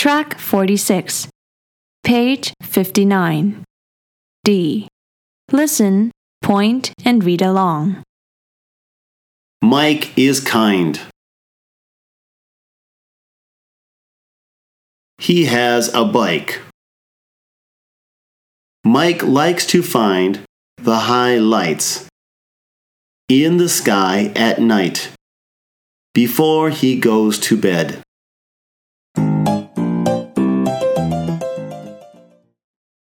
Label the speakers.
Speaker 1: Track 46, page 59. D. Listen, point, and read along.
Speaker 2: Mike is kind. He has a bike. Mike likes to find the high lights in the sky at night before he goes to bed.